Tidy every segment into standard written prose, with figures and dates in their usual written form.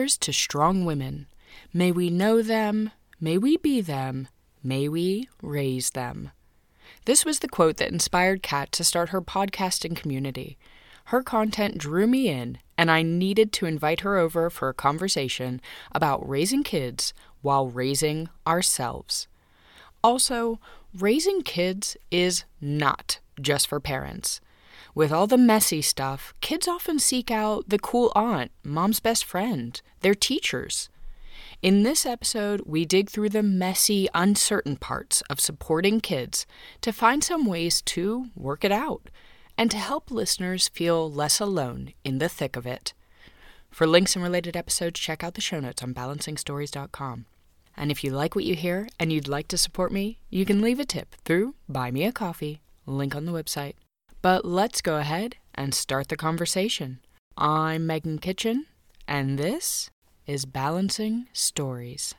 Here's to strong women. May we know them, may we be them, may we raise them. This was the quote that inspired Kat to start her podcasting community. Her content drew me in, and I needed to invite her over for a conversation about raising kids while raising ourselves. Also, raising kids is not just for parents. With all the messy stuff, kids often seek out the cool aunt, mom's best friend, their teachers. In this episode, we dig through the messy, uncertain parts of supporting kids to find some ways to work it out and to help listeners feel less alone in the thick of it. For links and related episodes, check out the show notes on balancingstories.com. And if you like what you hear and you'd like to support me, you can leave a tip through Buy Me a Coffee, link on the website. But let's go ahead and start the conversation. I'm Megan Kitchen, and this is Balancing Stories.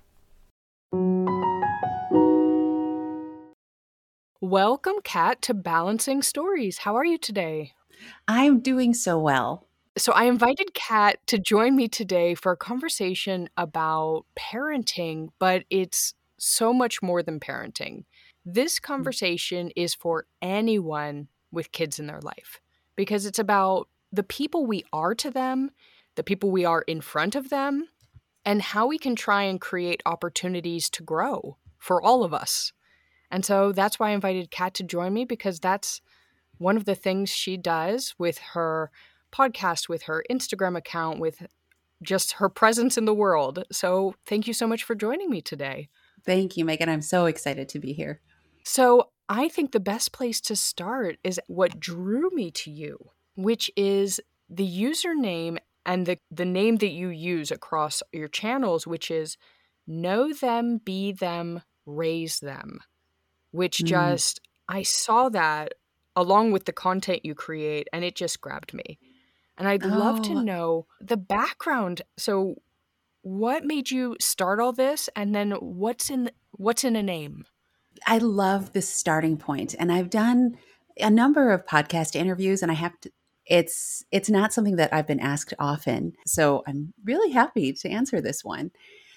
Welcome, Kat, to Balancing Stories. How are you today? I'm doing so well. So I invited Kat to join me today for a conversation about parenting, but it's so much more than parenting. This conversation is for anyone with kids in their life because it's about the people we are to them, the people we are in front of them, and how we can try and create opportunities to grow for all of us. And so that's why I invited Kat to join me, because that's one of the things she does with her podcast, with her Instagram account, with just her presence in the world. So thank you so much for joining me today. Thank you, Megan. I'm so excited to be here. So I think the best place to start is what drew me to you, which is the username and the name that you use across your channels, which is Know Them, Be Them, Raise Them, which just, I saw that along with the content you create, and it just grabbed me. And I'd love to know the background. So what made you start all this? And then what's in a name? I love this starting point. And I've done a number of podcast interviews, and I have to, it's not something that I've been asked often. So I'm really happy to answer this one.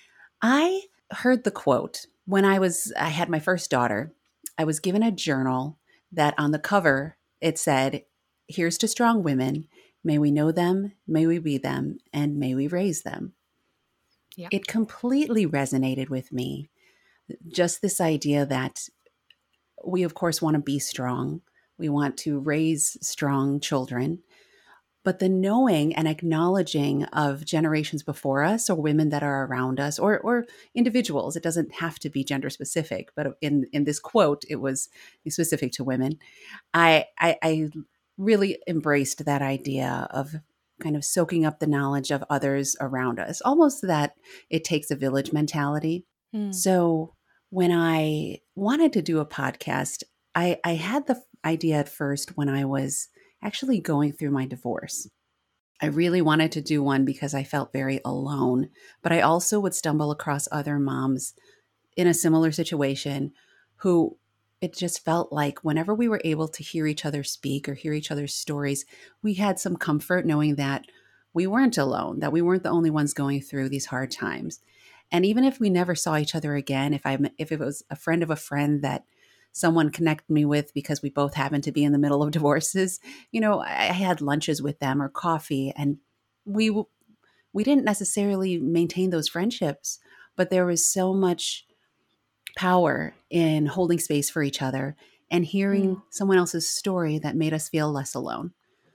I heard the quote when I had my first daughter. I was given a journal that on the cover, it said, "Here's to strong women. May we know them, may we be them, and may we raise them." Yeah. It completely resonated with me. Just this idea that we, of course, want to be strong. We want to raise strong children. But the knowing and acknowledging of generations before us, or women that are around us, or individuals, it doesn't have to be gender specific, but in this quote, it was specific to women. I really embraced that idea of kind of soaking up the knowledge of others around us, almost that it takes a village mentality. So when I wanted to do a podcast, I had the idea at first when I was actually going through my divorce. I really wanted to do one because I felt very alone, but I also would stumble across other moms in a similar situation who it just felt like whenever we were able to hear each other speak or hear each other's stories, we had some comfort knowing that we weren't alone, that we weren't the only ones going through these hard times. And even if we never saw each other again, if it was a friend of a friend that someone connected me with because we both happened to be in the middle of divorces, I had lunches with them or coffee, and we didn't necessarily maintain those friendships, but there was so much power in holding space for each other and hearing someone else's story that made us feel less alone.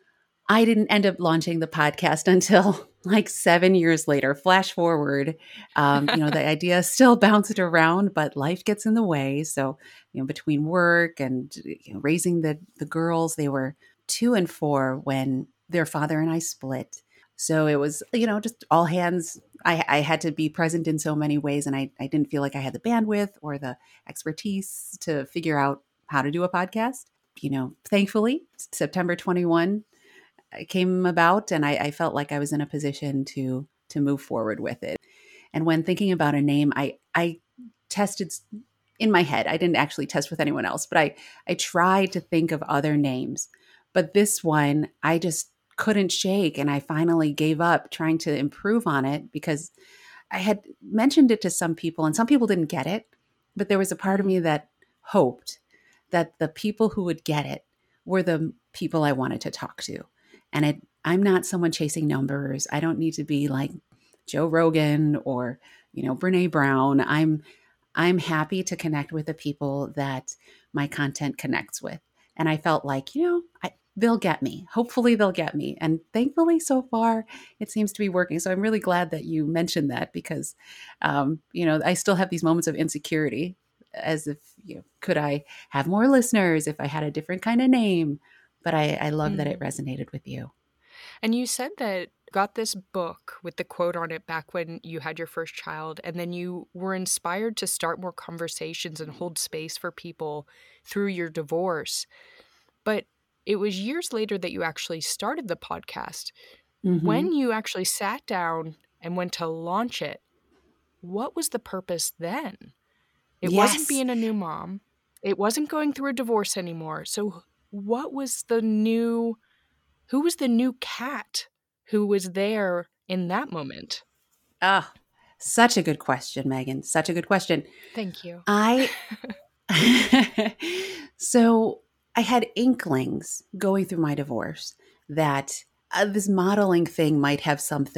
I didn't end up launching the podcast until like 7 years later. Flash forward, the idea still bounced around, but life gets in the way. So, between work and raising the girls, they were 2 and 4 when their father and I split. So it was, just all hands. I had to be present in so many ways, and I didn't feel like I had the bandwidth or the expertise to figure out how to do a podcast. Thankfully, September 21 came about, and I felt like I was in a position to move forward with it. And when thinking about a name, I tested in my head. I didn't actually test with anyone else, but I tried to think of other names. But this one, I just couldn't shake. And I finally gave up trying to improve on it because I had mentioned it to some people and some people didn't get it. But there was a part of me that hoped that the people who would get it were the people I wanted to talk to. And I'm not someone chasing numbers. I don't need to be like Joe Rogan or, Brene Brown. I'm happy to connect with the people that my content connects with. And I felt like, they'll get me. Hopefully they'll get me. And thankfully so far it seems to be working. So I'm really glad that you mentioned that because, I still have these moments of insecurity as if, could I have more listeners if I had a different kind of name? But I love that it resonated with you. And you said that you got this book with the quote on it back when you had your first child, and then you were inspired to start more conversations and hold space for people through your divorce. But it was years later that you actually started the podcast. Mm-hmm. When you actually sat down and went to launch it, what was the purpose then? It wasn't being a new mom. It wasn't going through a divorce anymore. So who was the new Kat who was there in that moment? Oh, such a good question, Megan. Such a good question. Thank you. So I had inklings going through my divorce that this modeling thing might have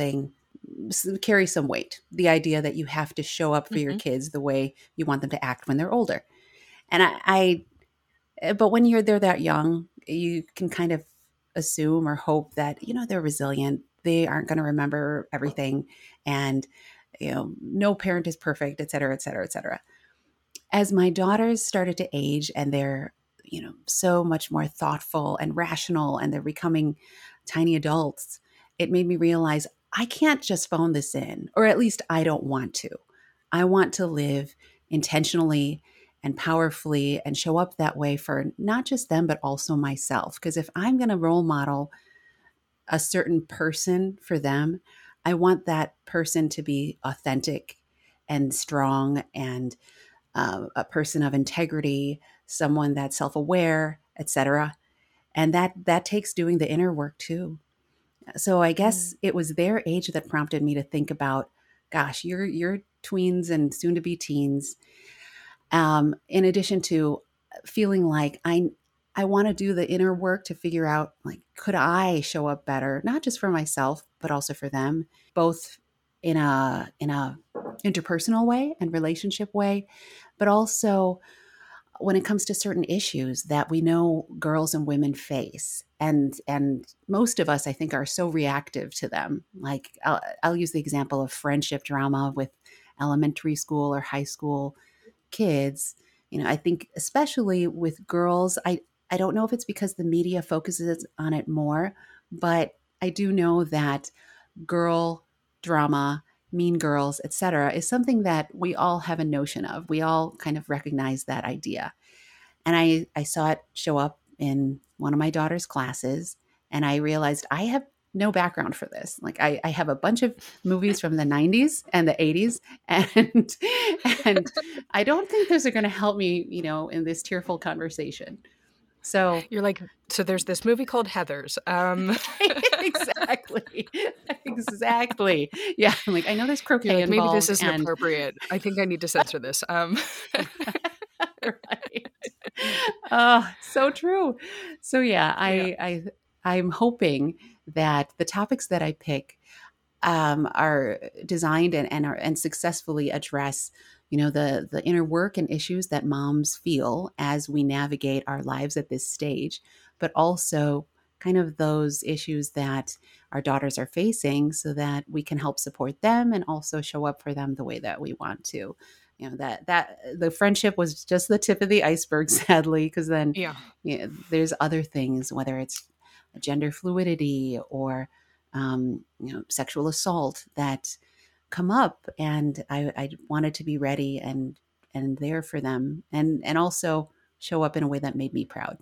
carry some weight. The idea that you have to show up for your kids the way you want them to act when they're older. And but when they're that young, you can kind of assume or hope that, they're resilient. They aren't going to remember everything. And, no parent is perfect, et cetera, et cetera, et cetera. As my daughters started to age and they're, so much more thoughtful and rational and they're becoming tiny adults, it made me realize I can't just phone this in, or at least I don't want to. I want to live intentionally and powerfully and show up that way for not just them, but also myself. Because if I'm going to role model a certain person for them, I want that person to be authentic and strong and a person of integrity, someone that's self-aware, etc. And that takes doing the inner work too. So I guess it was their age that prompted me to think about, gosh, you're tweens and soon to be teens. In addition to feeling like I want to do the inner work to figure out, like, could I show up better, not just for myself, but also for them, both in a interpersonal way and relationship way, but also when it comes to certain issues that we know girls and women face. And most of us, I think, are so reactive to them. Like I'll use the example of friendship drama with elementary school or high school kids. I think especially with girls, I don't know if it's because the media focuses on it more, but I do know that girl drama, mean girls, etc., is something that we all have a notion of. We all kind of recognize that idea. And I saw it show up in one of my daughter's classes, and I realized I have no background for this. Like I have a bunch of movies from the 90s and the 80s, and I don't think those are going to help me, in this tearful conversation. So you're like, so there's this movie called Heathers. Exactly. Yeah. I'm like, I know there's croquet like, involved. Maybe this isn't appropriate. I think I need to censor this. Right. Oh, so true. So yeah, I'm hoping that the topics that I pick are designed and successfully address, the inner work and issues that moms feel as we navigate our lives at this stage, but also kind of those issues that our daughters are facing so that we can help support them and also show up for them the way that we want to. That the friendship was just the tip of the iceberg, sadly, because then there's other things, whether it's gender fluidity or sexual assault that come up, and I wanted to be ready and there for them, and also show up in a way that made me proud.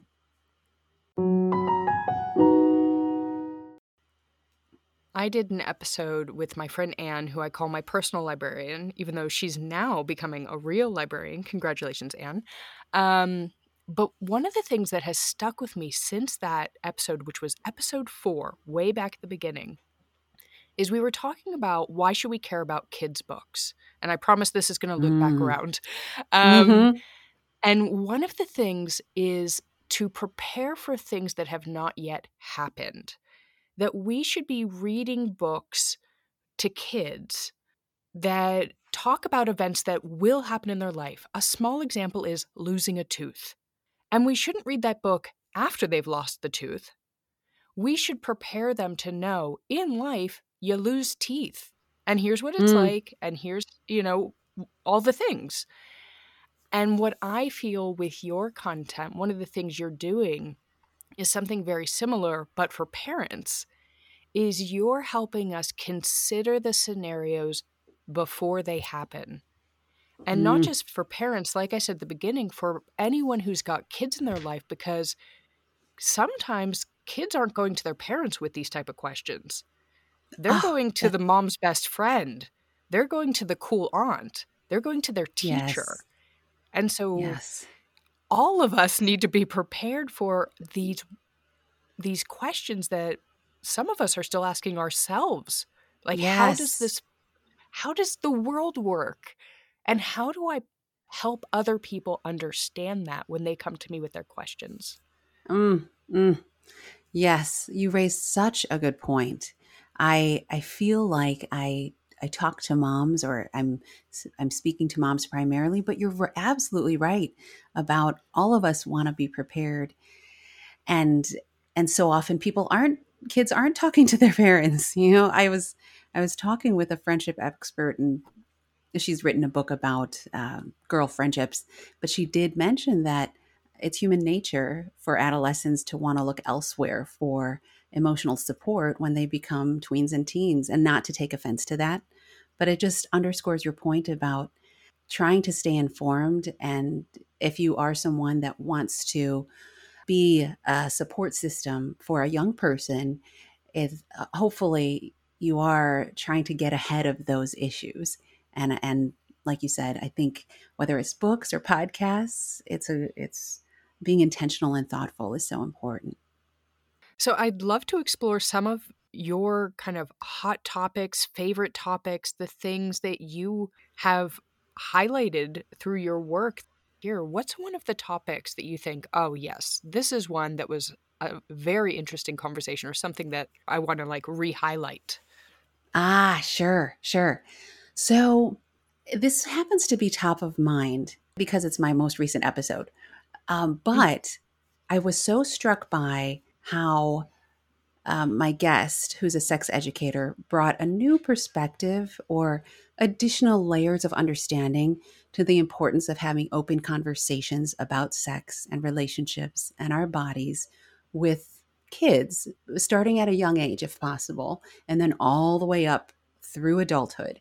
I did an episode with my friend Anne, who I call my personal librarian, even though she's now becoming a real librarian. Congratulations, Anne. But one of the things that has stuck with me since that episode, which was episode 4, way back at the beginning, is we were talking about why should we care about kids' books? And I promise this is going to loop back Mm. around. Mm-hmm. And one of the things is to prepare for things that have not yet happened, that we should be reading books to kids that talk about events that will happen in their life. A small example is losing a tooth. And we shouldn't read that book after they've lost the tooth. We should prepare them to know in life, you lose teeth. And here's what it's Mm. like. And here's, all the things. And what I feel with your content, one of the things you're doing is something very similar, but for parents, is you're helping us consider the scenarios before they happen. And not Mm. just for parents, like I said at the beginning, for anyone who's got kids in their life, because sometimes kids aren't going to their parents with these type of questions. They're Oh, going to the mom's best friend. They're going to the cool aunt. They're going to their teacher. yes. And so Yes. all of us need to be prepared for these questions that some of us are still asking ourselves. Like, Yes. how does the world work? And how do I help other people understand that when they come to me with their questions? Mm. Mm. Yes, you raised such a good point. I feel like I talk to moms, or I'm speaking to moms primarily, but you're absolutely right about all of us want to be prepared, and so often kids aren't talking to their parents. I was talking with a friendship expert, and she's written a book about girl friendships, but she did mention that it's human nature for adolescents to want to look elsewhere for emotional support when they become tweens and teens, and not to take offense to that. But it just underscores your point about trying to stay informed. And if you are someone that wants to be a support system for a young person, hopefully you are trying to get ahead of those issues. And like you said, I think whether it's books or podcasts, it's being intentional and thoughtful is so important. So I'd love to explore some of your kind of hot topics, favorite topics, the things that you have highlighted through your work here. What's one of the topics that you think, oh, yes, this is one that was a very interesting conversation, or something that I want to like re-highlight? Ah, sure, sure. So this happens to be top of mind because it's my most recent episode. Mm. But I was so struck by how my guest, who's a sex educator, brought a new perspective or additional layers of understanding to the importance of having open conversations about sex and relationships and our bodies with kids, starting at a young age, if possible, and then all the way up through adulthood.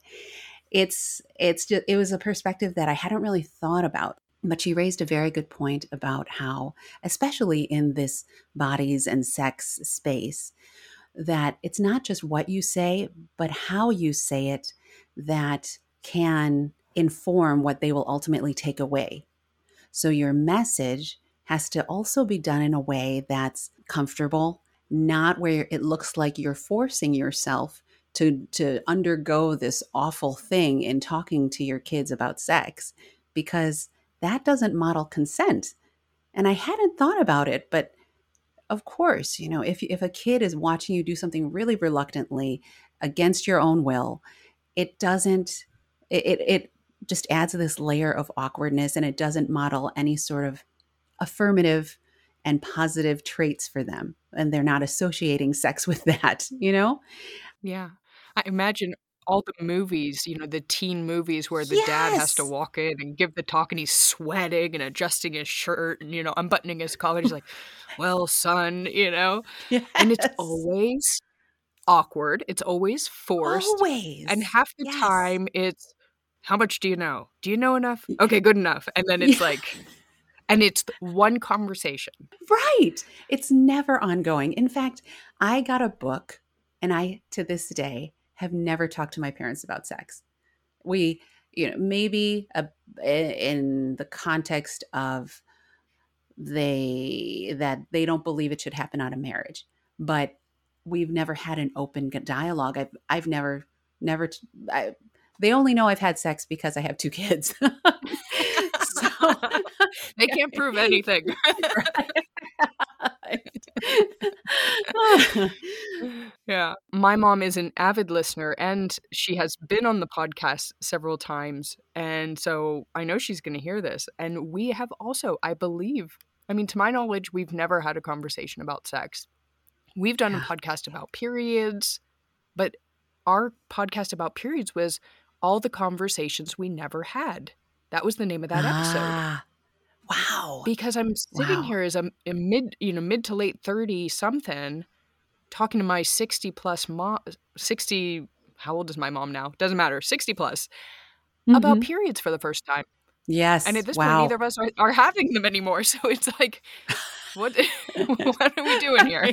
It was a perspective that I hadn't really thought about. But she raised a very good point about how, especially in this bodies and sex space, that it's not just what you say, but how you say it that can inform what they will ultimately take away. So your message has to also be done in a way that's comfortable, not where it looks like you're forcing yourself to undergo this awful thing in talking to your kids about sex, because that doesn't model consent. And I hadn't thought about it, but of course, if a kid is watching you do something really reluctantly against your own will, it doesn't it just adds this layer of awkwardness, and it doesn't model any sort of affirmative and positive traits for them, and they're not associating sex with that. Yeah. I imagine all the movies, the teen movies where the dad has to Yes. walk in and give the talk and he's sweating and adjusting his shirt and, unbuttoning his collar. He's like, well, son. And it's Yes. always awkward. It's always forced. And Always. half the Yes. time it's, how much do you know? Do you know enough? Okay, good enough. And then it's Yeah. like, and it's one conversation. Right. It's never ongoing. In fact, I got a book, and I, to this day, have never talked to my parents about sex. Maybe in the context of they don't believe it should happen out of marriage. But we've never had an open dialogue. I've never I, they only know I've had sex because I have two kids. So They can't prove anything. Yeah. My mom is an avid listener, and she has been on the podcast several times. And so I know she's going to hear this. And we have also, I believe, I mean, to my knowledge, we've never had a conversation about sex. We've done a podcast about periods, but our podcast about periods was all the conversations we never had. That was the name of that episode. Wow. Because I'm sitting here as a mid to late 30 something, talking to my 60 plus mom, 60, how old is my mom now? Doesn't matter, 60 plus, about periods for the first time. Yes. And at this point, neither of us are having them anymore. So it's like, what are we doing here?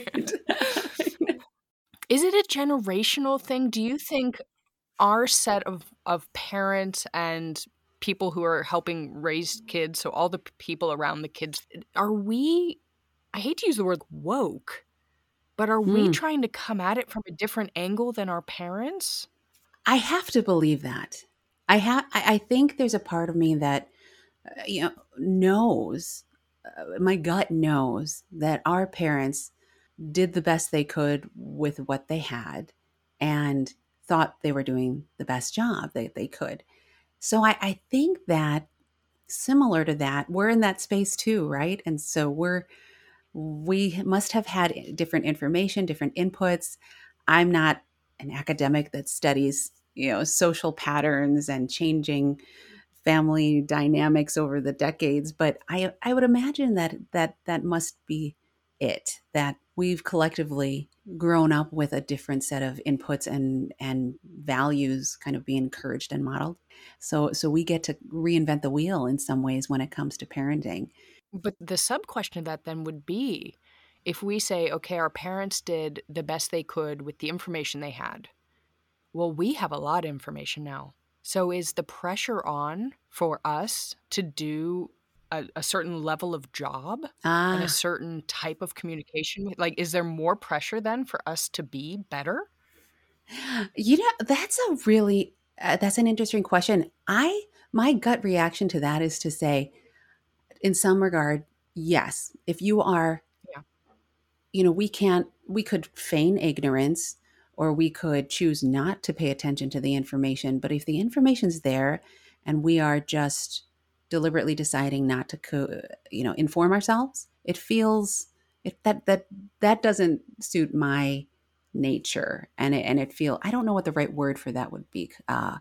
Is it a generational thing? Do you think our set of parents and people who are helping raise kids, so all the people around the kids, are we, I hate to use the word woke, but are we trying to come at it from a different angle than our parents? I have to believe that. I think there's a part of me that knows, my gut knows that our parents did the best they could with what they had and thought they were doing the best job that they could. So I think that similar to that, we're in that space too, right? And so we must have had different information, different inputs. I'm not an academic that studies, social patterns and changing family dynamics over the decades, but I would imagine that must be it, that we've collectively grown up with a different set of inputs and values kind of being encouraged and modeled. So we get to reinvent the wheel in some ways when it comes to parenting. But the sub question of that then would be, if we say, okay, our parents did the best they could with the information they had. Well, we have a lot of information now. So is the pressure on for us to do a certain level of job and a certain type of communication? Like, is there more pressure then for us to be better? That's a really, that's an interesting question. My gut reaction to that is to say, in some regard, yes. If you are, we could feign ignorance or we could choose not to pay attention to the information. But if the information's there and we are just deliberately deciding not to, inform ourselves, it feels that doesn't suit my nature, and I don't know what the right word for that would be,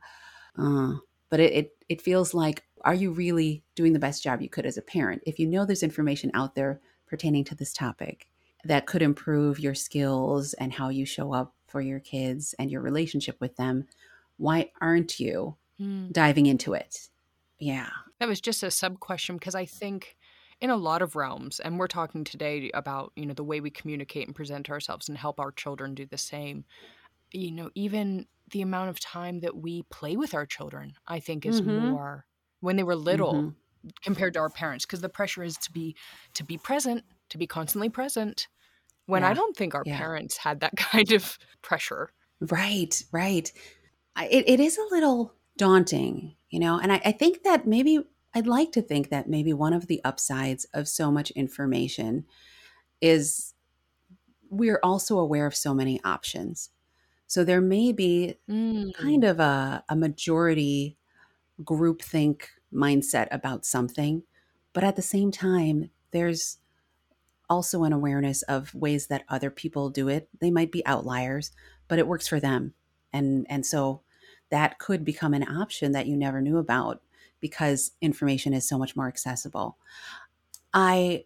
but it feels like, are you really doing the best job you could as a parent if you know there's information out there pertaining to this topic that could improve your skills and how you show up for your kids and your relationship with them? Why aren't you diving into it? Yeah. That was just a sub question, because I think in a lot of realms, and we're talking today about, the way we communicate and present ourselves and help our children do the same, even the amount of time that we play with our children, I think is more when they were little compared to our parents, because the pressure is to be present, to be constantly present, when I don't think our parents had that kind of pressure. Right. It is a little daunting, and I think that maybe I'd like to think that maybe one of the upsides of so much information is we're also aware of so many options. So there may be kind of a majority groupthink mindset about something, but at the same time, there's also an awareness of ways that other people do it. They might be outliers, but it works for them. And so that could become an option that you never knew about because information is so much more accessible. The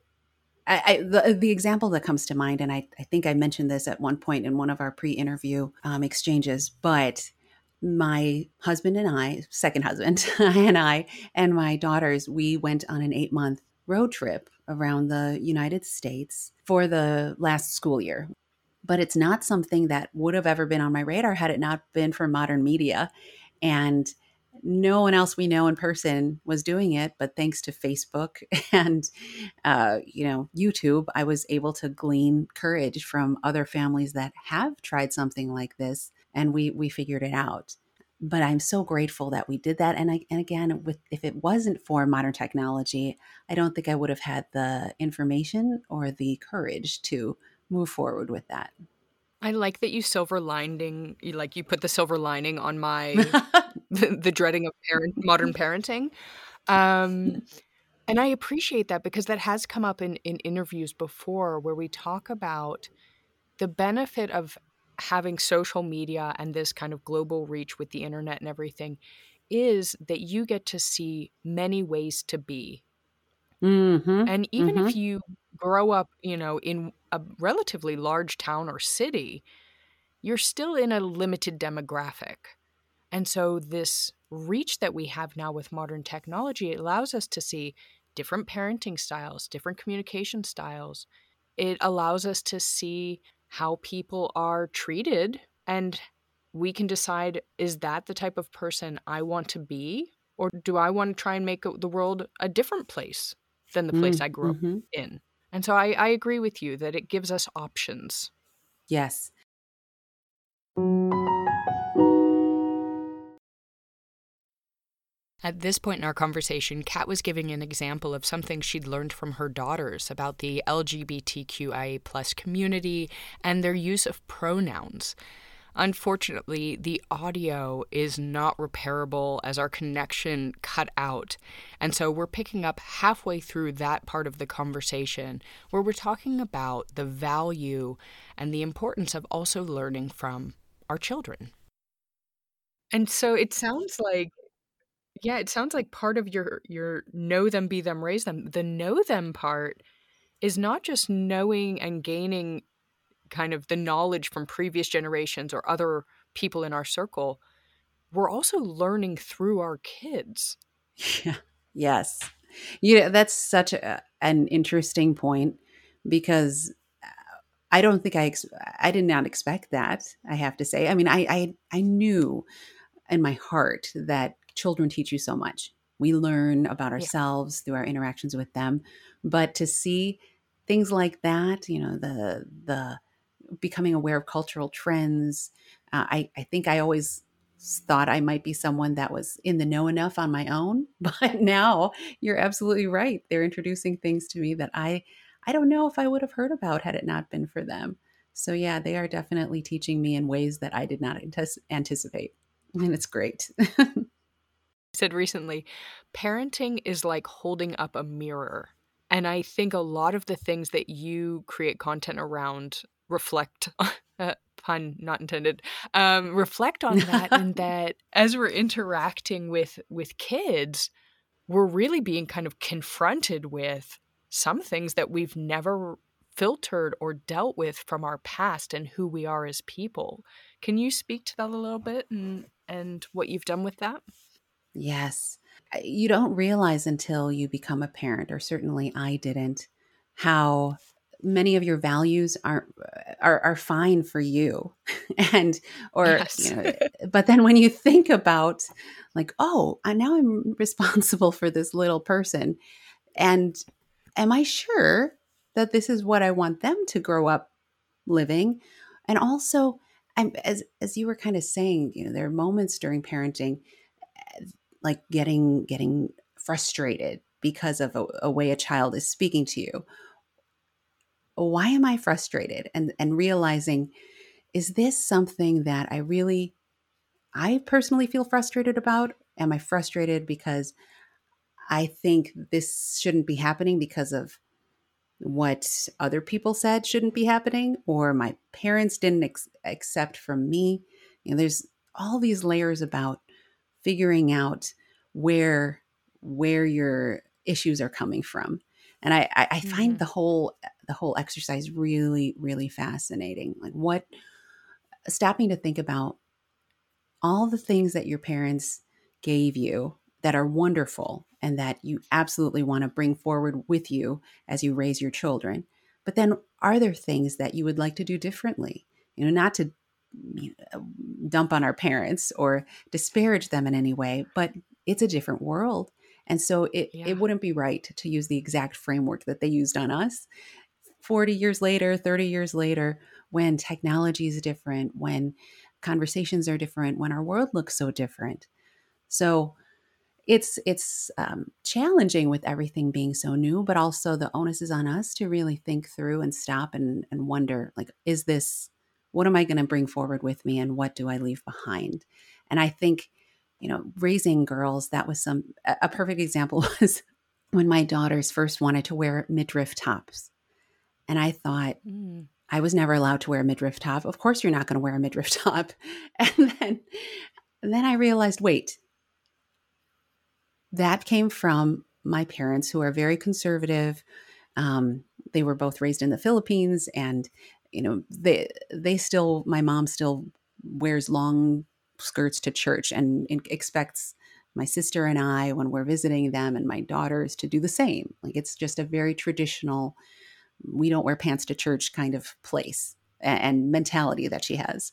example that comes to mind, and I think I mentioned this at one point in one of our pre-interview exchanges, but my husband and I, second husband, and I and my daughters, we went on an 8-month road trip around the United States for the last school year. But it's not something that would have ever been on my radar had it not been for modern media. And no one else we know in person was doing it, but thanks to Facebook and YouTube, I was able to glean courage from other families that have tried something like this, and we figured it out. But I'm so grateful that we did that. And again, with if it wasn't for modern technology, I don't think I would have had the information or the courage to move forward with that. I like that you put the silver lining on my the dreading of modern parenting. Um, and I appreciate that because that has come up in interviews before where we talk about the benefit of having social media and this kind of global reach with the internet and everything is that you get to see many ways to be. Mm-hmm. And even Mm-hmm. if you grow up, in a relatively large town or city, you're still in a limited demographic. And so this reach that we have now with modern technology, it allows us to see different parenting styles, different communication styles. It allows us to see how people are treated, and we can decide, is that the type of person I want to be? Or do I want to try and make the world a different place than the place I grew up Mm-hmm. in? And so I agree with you that it gives us options. Yes. At this point in our conversation, Kat was giving an example of something she'd learned from her daughters about the LGBTQIA plus community and their use of pronouns. Unfortunately, the audio is not repairable as our connection cut out. And so we're picking up halfway through that part of the conversation where we're talking about the value and the importance of also learning from our children. And so it sounds like part of your know them, be them, raise them. The know them part is not just knowing and gaining kind of the knowledge from previous generations or other people in our circle. We're also learning through our kids. Yeah. Yes. That's such an interesting point because I don't think I did not expect that. I have to say. I mean, I knew in my heart that children teach you so much. We learn about Yeah. ourselves through our interactions with them, but to see things like that, the becoming aware of cultural trends. I think I always thought I might be someone that was in the know enough on my own, but now you're absolutely right. They're introducing things to me that I don't know if I would have heard about had it not been for them. So yeah, they are definitely teaching me in ways that I did not anticipate, and it's great. Said recently, parenting is like holding up a mirror. And I think a lot of the things that you create content around reflect, pun not intended, reflect on that. And that as we're interacting with kids, we're really being kind of confronted with some things that we've never filtered or dealt with from our past and who we are as people. Can you speak to that a little bit and what you've done with that? Yes. You don't realize until you become a parent, or certainly I didn't, how many of your values are fine for you. And or, Yes. but then when you think about like, oh, now I'm responsible for this little person, and am I sure that this is what I want them to grow up living? And also, as you were kind of saying, there are moments during parenting like getting frustrated because of a way a child is speaking to you. Why am I frustrated? And realizing, is this something that I personally feel frustrated about? Am I frustrated because I think this shouldn't be happening because of what other people said shouldn't be happening, or my parents didn't accept from me? There's all these layers about figuring out where where your issues are coming from. And I find Hmm. the whole exercise really, really fascinating. Like what stopping to think about all the things that your parents gave you that are wonderful and that you absolutely want to bring forward with you as you raise your children. But then are there things that you would like to do differently? Not to dump on our parents or disparage them in any way, but it's a different world. And so it Yeah. wouldn't be right to use the exact framework that they used on us 40 years later, 30 years later, when technology is different, when conversations are different, when our world looks so different. So it's challenging with everything being so new, but also the onus is on us to really think through and stop and wonder, like, is this, what am I going to bring forward with me, and what do I leave behind? And I think, raising girls, that was a perfect example was when my daughters first wanted to wear midriff tops. And I thought, I was never allowed to wear a midriff top. Of course, you're not going to wear a midriff top. And then I realized, wait, that came from my parents, who are very conservative. They were both raised in the Philippines, and they still, my mom still wears long skirts to church and expects my sister and I, when we're visiting them, and my daughters, to do the same. Like, it's just a very traditional, we don't wear pants to church kind of place and mentality that she has.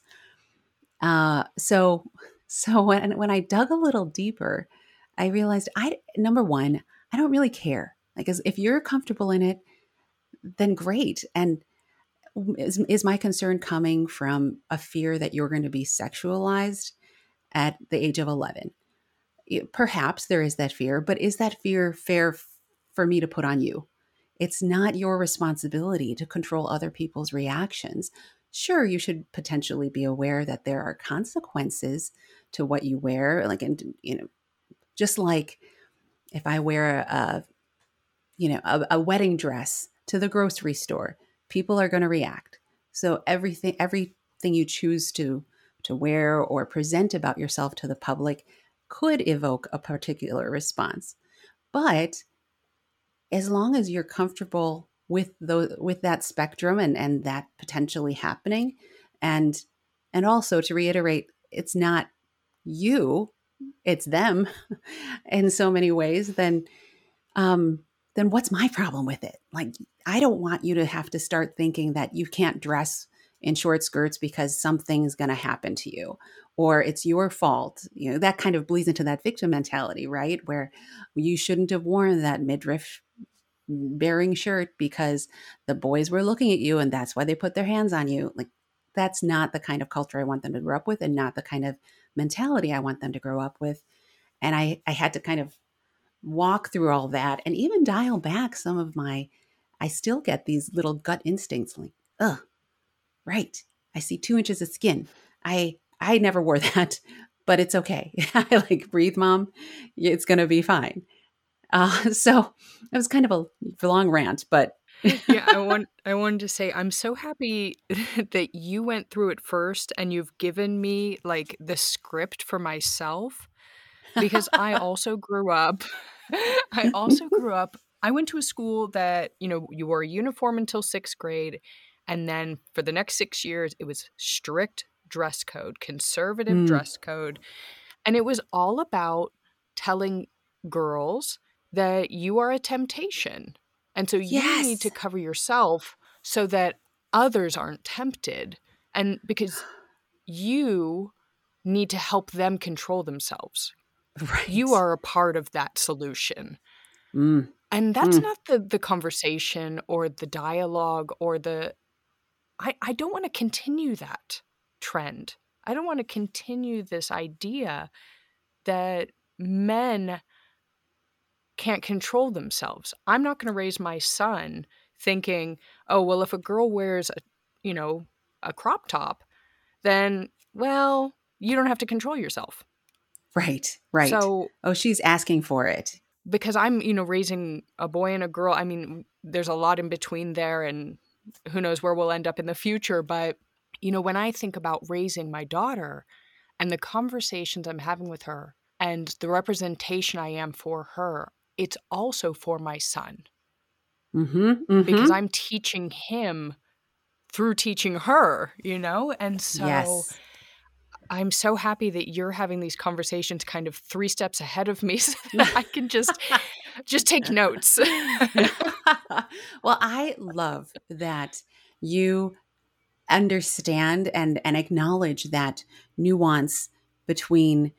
So when I dug a little deeper, I realized, number one, I don't really care. Like, if you're comfortable in it, then great. And is my concern coming from a fear that you're going to be sexualized at the age of 11? Perhaps there is that fear, but is that fear fair for me to put on you? It's not your responsibility to control other people's reactions. Sure, you should potentially be aware that there are consequences to what you wear. Like, just like if I wear a wedding dress to the grocery store, people are going to react. So everything you choose to wear or present about yourself to the public could evoke a particular response. But as long as you're comfortable with that spectrum and that potentially happening, and also, to reiterate, it's not you, it's them in so many ways, then what's my problem with it? Like, I don't want you to have to start thinking that you can't dress in short skirts because something's going to happen to you, or it's your fault. That kind of bleeds into that victim mentality, right? Where you shouldn't have worn that midriff bearing shirt because the boys were looking at you and that's why they put their hands on you. Like, that's not the kind of culture I want them to grow up with, and not the kind of mentality I want them to grow up with. And I had to kind of walk through all that and even dial back some of I still get these little gut instincts like, right, I see 2 inches of skin. I never wore that, but it's okay. I like, breathe, mom. It's going to be fine. So it was kind of a long rant, but yeah, I wanted to say, I'm so happy that you went through it first and you've given me like the script for myself, because I also grew up. I went to a school that, you wore a uniform until 6th grade. And then for the next 6 years, it was strict dress code, conservative dress code. And it was all about telling girls that you are a temptation. And so you need to cover yourself so that others aren't tempted. And because you need to help them control themselves. Right. You are a part of that solution. And that's not the conversation or the dialogue or I don't want to continue that trend. I don't want to continue this idea that men can't control themselves. I'm not going to raise my son thinking, oh, well, if a girl wears a crop top, then, well, you don't have to control yourself. Right. So, she's asking for it. Because I'm, raising a boy and a girl. I mean, there's a lot in between there, and who knows where we'll end up in the future. But, when I think about raising my daughter and the conversations I'm having with her and the representation I am for her, it's also for my son. Because I'm teaching him through teaching her, And so yes. I'm so happy that you're having these conversations kind of 3 steps ahead of me so that I can just take notes. Well, I love that you understand and acknowledge that nuance between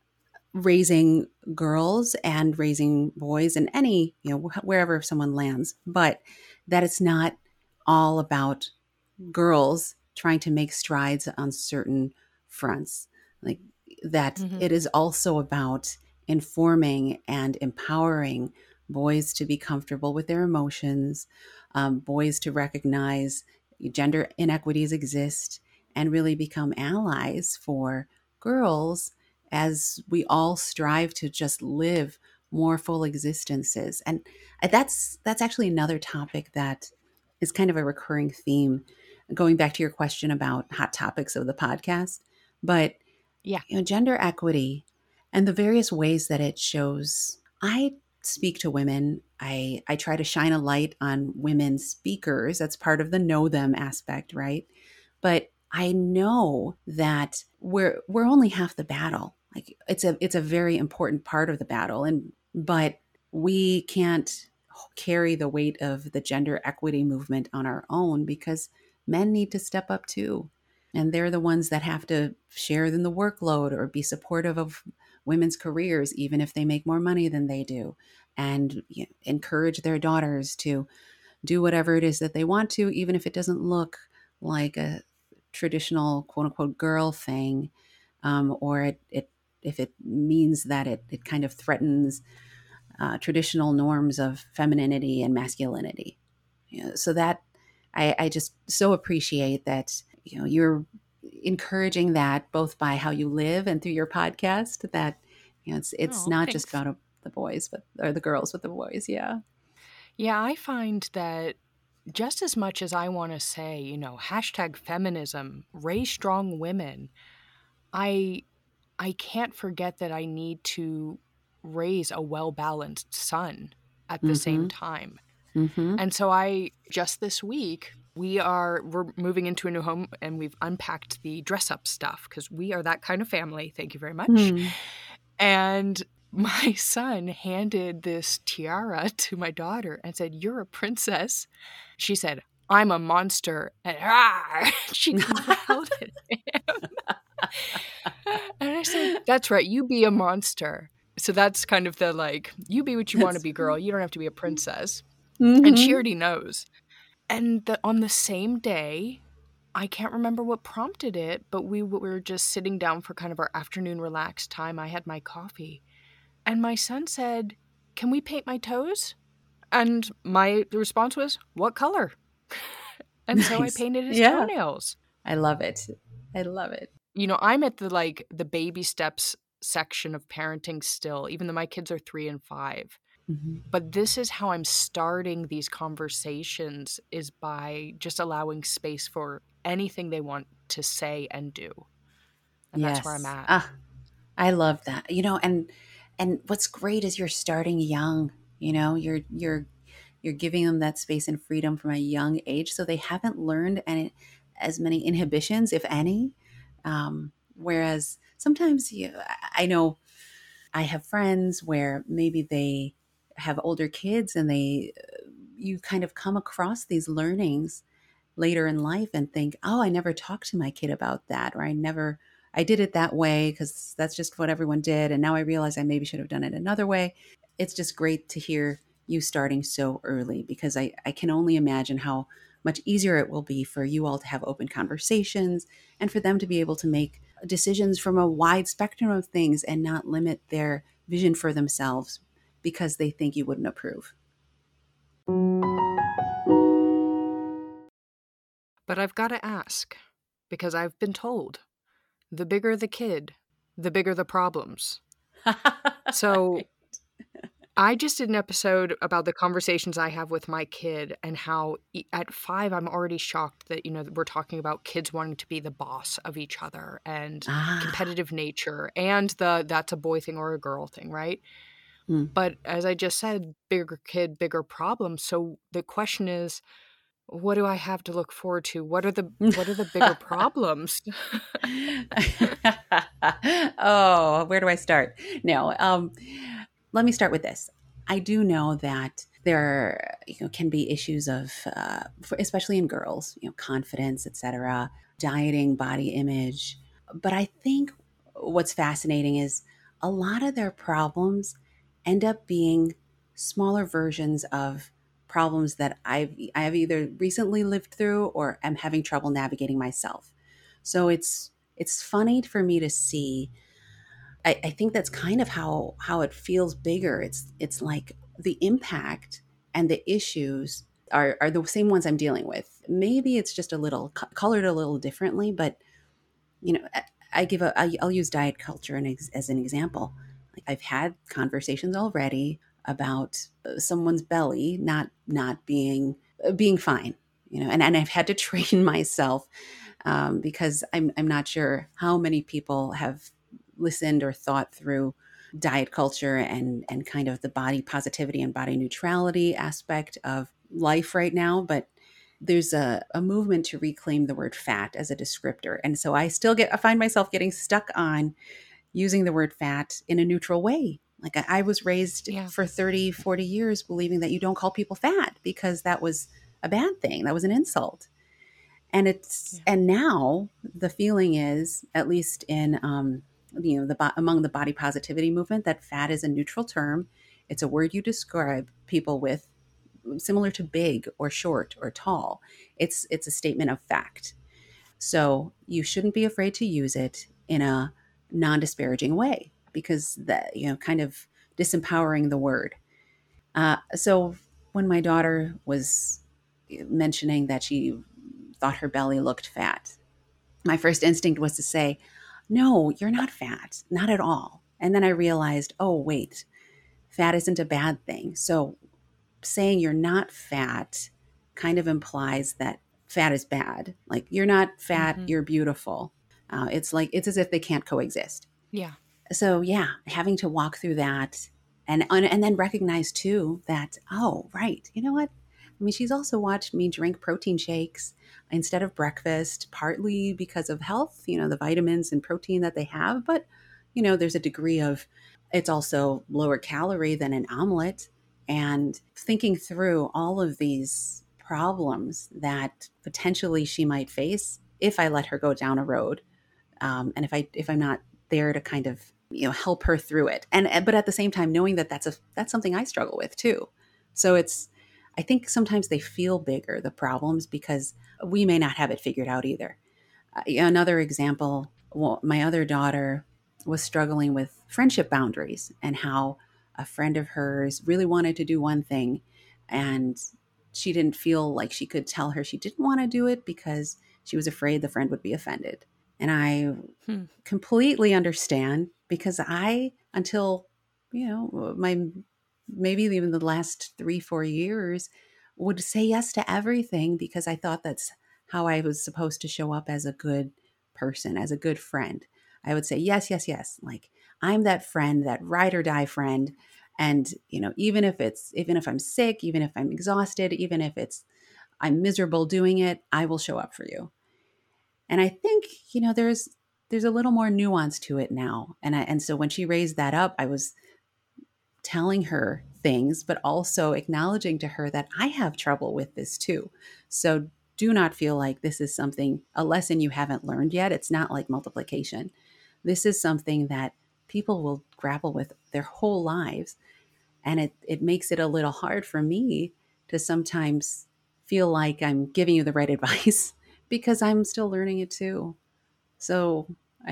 raising girls and raising boys and any, wherever someone lands, but that it's not all about girls trying to make strides on certain fronts. Like that Mm-hmm. it is also about informing and empowering boys to be comfortable with their emotions, boys to recognize gender inequities exist and really become allies for girls as we all strive to just live more full existences. And that's actually another topic that is kind of a recurring theme, going back to your question about hot topics of the podcast. But Yeah. gender equity and the various ways that it shows. I speak to women. I try to shine a light on women speakers. That's part of the know them aspect, right? But I know that we're only half the battle. Like it's a very important part of the battle, and but we can't carry the weight of the gender equity movement on our own because men need to step up too. And they're the ones that have to share in the workload or be supportive of women's careers, even if they make more money than they do, and encourage their daughters to do whatever it is that they want to, even if it doesn't look like a traditional quote unquote girl thing, or it if it means that it kind of threatens traditional norms of femininity and masculinity. So that I just so appreciate that you're encouraging that both by how you live and through your podcast. That it's Oh, not just thanks. about the boys, but or the girls with the boys. Yeah. Yeah, I find that just as much as I want to say, hashtag feminism, raise strong women, I I can't forget that I need to raise a well-balanced son at the Mm-hmm. same time. Mm-hmm. And so just this week, we're moving into a new home and we've unpacked the dress up stuff because we are that kind of family. Thank you very much. Hmm. And my son handed this tiara to my daughter and said, "You're a princess." She said, "I'm a monster." And she growled at him. And I said, "That's right. You be a monster." So that's kind of the you be what you want to That's be, girl. You don't have to be a princess. And she mm-hmm. already knows. And on the same day, I can't remember what prompted it, but we were just sitting down for kind of our afternoon relaxed time. I had my coffee. And my son said, "Can we paint my toes?" And my response was, "What color?" And so I Nice. painted his Yeah. toenails. I love it. I love it. I'm at the baby steps section of parenting still, even though my kids are 3 and 5. Mm-hmm. But this is how I'm starting these conversations, is by just allowing space for anything they want to say and do. And that's where I'm Yes. at. Ah, I love that. And what's great is you're starting young. You're giving them that space and freedom from a young age, so they haven't learned as many inhibitions, if any. Whereas sometimes I know I have friends where maybe they have older kids and you kind of come across these learnings later in life and think, oh, I never talked to my kid about that, or I did it that way because that's just what everyone did. And now I realize I maybe should have done it another way. It's just great to hear you starting so early because I can only imagine how much easier it will be for you all to have open conversations and for them to be able to make decisions from a wide spectrum of things and not limit their vision for themselves because they think you wouldn't approve. But I've got to ask, because I've been told, the bigger the kid, the bigger the problems. So Right. I just did an episode about the conversations I have with my kid and how at 5, I'm already shocked that, we're talking about kids wanting to be the boss of each other and Ah. competitive nature and that's a boy thing or a girl thing, right? Hmm. But as I just said, bigger kid, bigger problem. So the question is, what do I have to look forward to? What are the bigger problems? Oh, where do I start? No, let me start with this. I do know that there can be issues of, especially in girls, confidence, etc., dieting, body image. But I think what's fascinating is a lot of their problems end up being smaller versions of problems that I have either recently lived through or am having trouble navigating myself. So it's funny for me to see. I think that's kind of how it feels bigger. It's like the impact and the issues are the same ones I'm dealing with. Maybe it's just a little colored a little differently, but I'll use diet culture as an example. Like I've had conversations already about someone's belly not being fine, and I've had to train myself because I'm not sure how many people have listened or thought through diet culture and kind of the body positivity and body neutrality aspect of life right now. But there's a movement to reclaim the word fat as a descriptor. And so I find myself getting stuck on using the word fat in a neutral way. Like I was raised Yeah. for 30, 40 years believing that you don't call people fat because that was a bad thing. That was an insult. Yeah. And now the feeling is, at least in among the body positivity movement, that fat is a neutral term. It's a word you describe people with, similar to big or short or tall. It's a statement of fact. So you shouldn't be afraid to use it in a non-disparaging way, because that, kind of disempowering the word. So when my daughter was mentioning that she thought her belly looked fat, my first instinct was to say, no, you're not fat, not at all. And then I realized, oh, wait, fat isn't a bad thing. So saying you're not fat kind of implies that fat is bad. Like you're not fat, Mm-hmm. you're beautiful. It's as if they can't coexist. Yeah. So yeah, having to walk through that and then recognize too that, oh, right, you know what? I mean, she's also watched me drink protein shakes instead of breakfast, partly because of health, the vitamins and protein that they have, but there's a degree of, it's also lower calorie than an omelet. And thinking through all of these problems that potentially she might face if I let her go down a road, and if I'm not there to kind of help her through it, and but at the same time knowing that that's something I struggle with too. So I think sometimes they feel bigger, the problems, because we may not have it figured out either. Another example, well, my other daughter was struggling with friendship boundaries and how a friend of hers really wanted to do one thing, and she didn't feel like she could tell her she didn't want to do it because she was afraid the friend would be offended. And I Hmm. completely understand, because until, my maybe even the last 3, 4 years, would say yes to everything because I thought that's how I was supposed to show up as a good person, as a good friend. I would say yes, yes, yes. Like I'm that friend, that ride or die friend. And, even if I'm sick, even if I'm exhausted, even if I'm miserable doing it, I will show up for you. And I think, there's a little more nuance to it now. And so when she raised that up, I was telling her things, but also acknowledging to her that I have trouble with this too. So do not feel like this is a lesson you haven't learned yet. It's not like multiplication. This is something that people will grapple with their whole lives. And it makes it a little hard for me to sometimes feel like I'm giving you the right advice because I'm still learning it too. So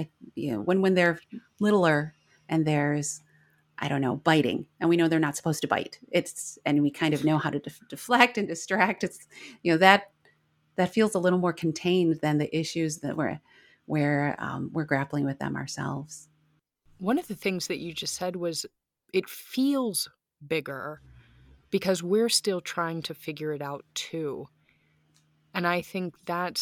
when they're littler and there's, I don't know, biting, and we know they're not supposed to bite. And we kind of know how to deflect and distract. It's that feels a little more contained than the issues that we're grappling with them ourselves. One of the things that you just said was it feels bigger because we're still trying to figure it out too. And I think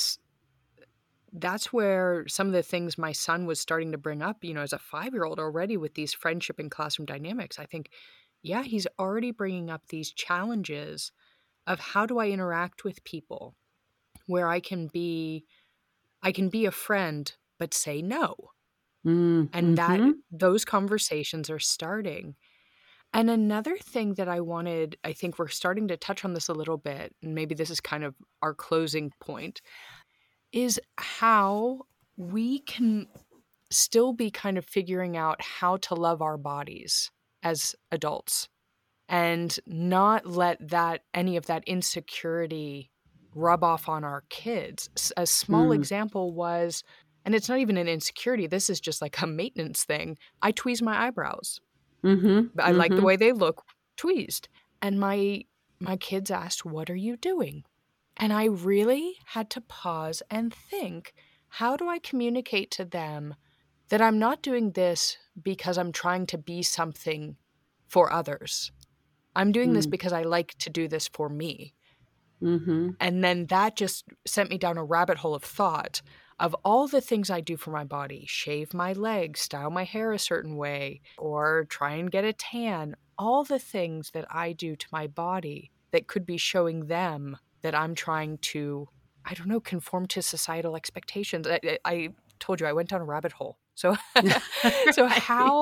that's where some of the things my son was starting to bring up, as a 5-year-old already with these friendship and classroom dynamics. I think, yeah, he's already bringing up these challenges of how do I interact with people where I can be a friend but say no. And Mm-hmm. those conversations are starting. And another thing that I think we're starting to touch on this a little bit, and maybe this is kind of our closing point, is how we can still be kind of figuring out how to love our bodies as adults and not let any of that insecurity rub off on our kids. A small Mm. example was, and it's not even an insecurity, this is just like a maintenance thing. I tweeze my eyebrows. Mm-hmm. I like the Mm-hmm. way they look tweezed. And my kids asked, "What are you doing?" And I really had to pause and think, how do I communicate to them that I'm not doing this because I'm trying to be something for others? I'm doing this Mm. because I like to do this for me. Mm-hmm. And then that just sent me down a rabbit hole of thought of all the things I do for my body: shave my legs, style my hair a certain way, or try and get a tan. All the things that I do to my body that could be showing them that I'm trying to, I don't know, conform to societal expectations. I told you I went down a rabbit hole. So, so Right.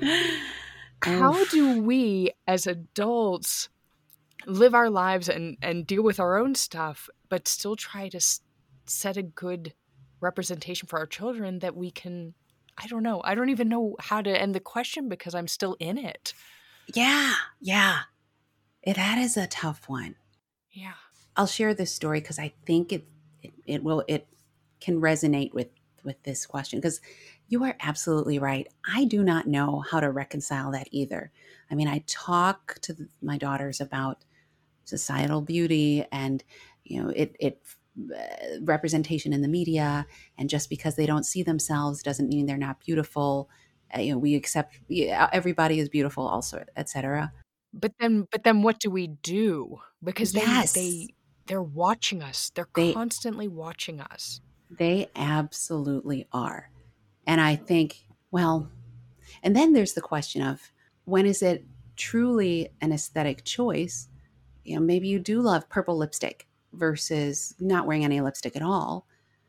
how do Oof. we as adults live our lives and deal with our own stuff, but still try to set a good representation for our children that we can? I don't know. I don't even know how to end the question because I'm still in it. Yeah. Yeah. That is a tough one. Yeah. I'll share this story because I think it can resonate with this question, because you are absolutely right. I do not know how to reconcile that either. I mean, I talk to my daughters about societal beauty and it representation in the media, and just because they don't see themselves doesn't mean they're not beautiful. We accept, yeah, everybody is beautiful also, etc. But then what do we do? Because Yes, they're watching us. They're they constantly watching us. they absolutely are. And I think, well, and then there's the question of, when is it truly an aesthetic choice? Maybe you do love purple lipstick versus not wearing any lipstick at all.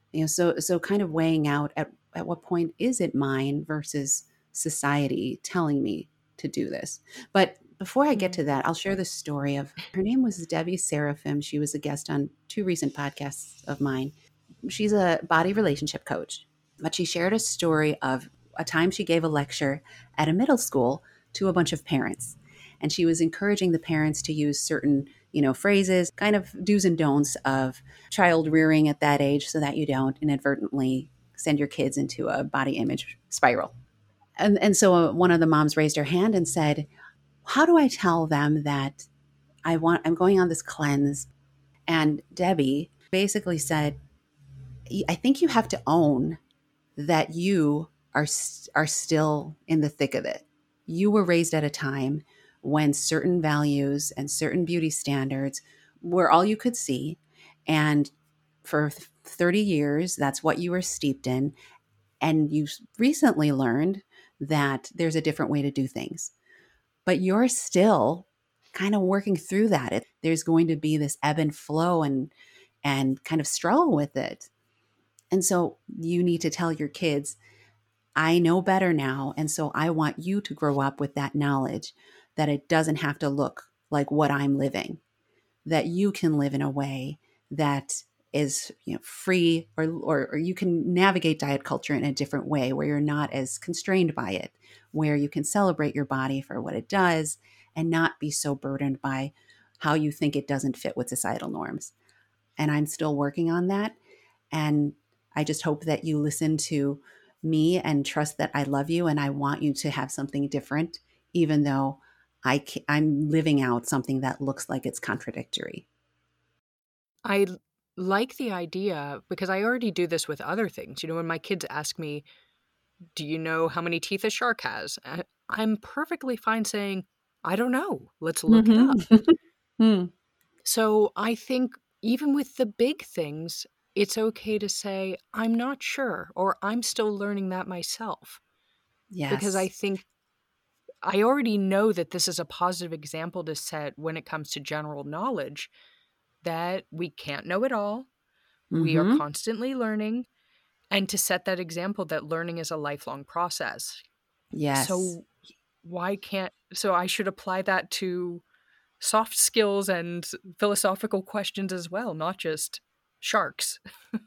So kind of weighing out at what point is it mine versus society telling me to do this. But before I get Mm. to that, I'll share the story of, her name was Debbie Seraphim. She was a guest on two recent podcasts of mine. She's a body relationship coach, but she shared a story of a time she gave a lecture at a middle school to a bunch of parents. And she was encouraging the parents to use certain, phrases, kind of do's and don'ts of child rearing at that age, so that you don't inadvertently send your kids into a body image spiral. And so one of the moms raised her hand and said, "How do I tell them that I'm going on this cleanse?" And Debbie basically said, "I think you have to own that you are still in the thick of it. You were raised at a time when certain values and certain beauty standards were all you could see, and for 30 years that's what you were steeped in, and you recently learned that there's a different way to do things. But you're still kind of working through that. There's going to be this ebb and flow and kind of struggle with it. And so you need to tell your kids, I know better now. And so I want you to grow up with that knowledge that it doesn't have to look like what I'm living, that you can live in a way that is free, or you can navigate diet culture in a different way where you're not as constrained by it, where you can celebrate your body for what it does and not be so burdened by how you think it doesn't fit with societal norms. And I'm still working on that. And I just hope that you listen to me and trust that I love you and I want you to have something different, even though I'm living out something that looks like it's contradictory." I like the idea because I already do this with other things. When my kids ask me, "Do you know how many teeth a shark has?" I'm perfectly fine saying, "I don't know. Let's look it up." Mm-hmm. Hmm. So I think even with the big things, it's okay to say, "I'm not sure," or "I'm still learning that myself." Because I Yes. think I already know that this is a positive example to set when it comes to general knowledge, that we can't know it all. We are Mm-hmm. constantly learning, and to set that example that learning is a lifelong process. Yes. So so I should apply that to soft skills and philosophical questions as well, not just sharks.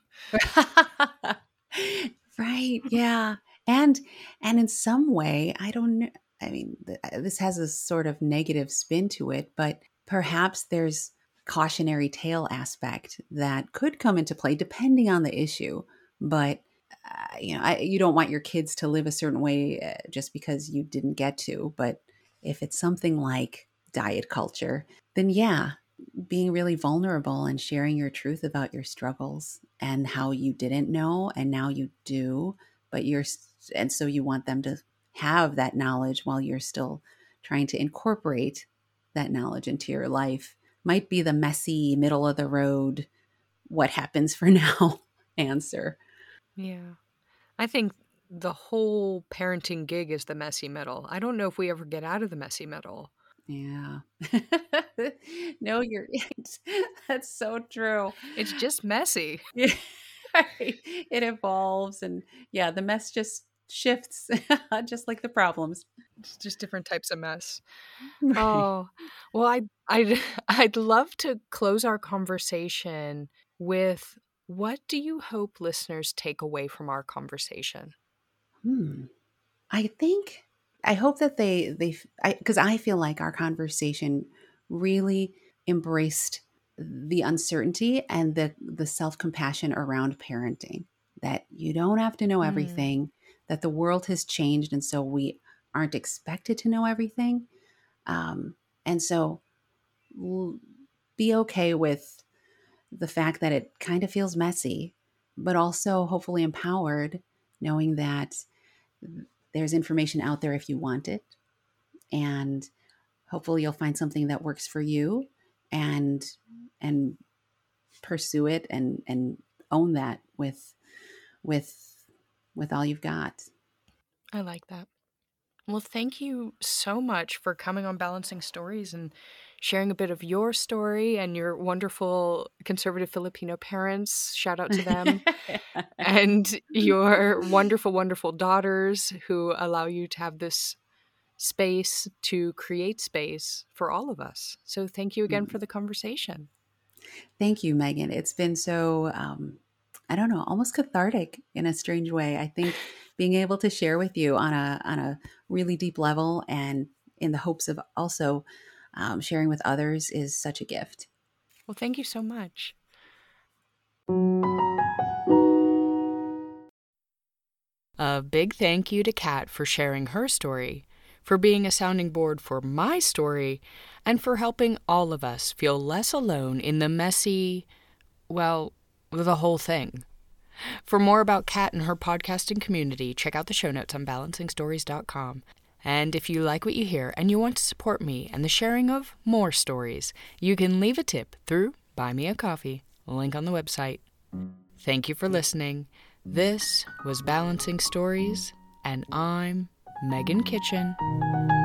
Right. Yeah. And in some way, I don't know. I mean, this has a sort of negative spin to it, but perhaps there's cautionary tale aspect that could come into play depending on the issue. But you don't want your kids to live a certain way just because you didn't get to. But if it's something like diet culture, then yeah, being really vulnerable and sharing your truth about your struggles and how you didn't know and now you do, but and so you want them to have that knowledge while you're still trying to incorporate that knowledge into your life might be the messy middle of the road what happens for now answer. Yeah. I think the whole parenting gig is the messy middle. I don't know if we ever get out of the messy middle. Yeah. No, you're right. That's so true. It's just messy. Yeah. It evolves and yeah, the mess just shifts just like the problems. It's just different types of mess. Right. Oh, well, I'd love to close our conversation with, what do you hope listeners take away from our conversation? I hope that because I feel like our conversation really embraced the uncertainty and the self-compassion around parenting, that you don't have to know everything, that the world has changed and so we aren't expected to know everything. And so be okay with the fact that it kind of feels messy, but also hopefully empowered, knowing that there's information out there if you want it. And hopefully you'll find something that works for you and pursue it and own that with all you've got. I like that. Well, thank you so much for coming on Balancing Stories and sharing a bit of your story and your wonderful conservative Filipino parents. Shout out to them. And your wonderful, wonderful daughters who allow you to have this space to create space for all of us. So thank you again for the conversation. Thank you, Megan. It's been so, I don't know, almost cathartic in a strange way. I think being able to share with you on a really deep level and in the hopes of also sharing with others is such a gift. Well, thank you so much. A big thank you to Kat for sharing her story, for being a sounding board for my story, and for helping all of us feel less alone in the messy, well, the whole thing. For more about Kat and her podcasting community, check out the show notes on balancingstories.com. And if you like what you hear and you want to support me and the sharing of more stories, you can leave a tip through Buy Me a Coffee, link on the website. Thank you for listening. This was Balancing Stories, and I'm Megan Kitchen.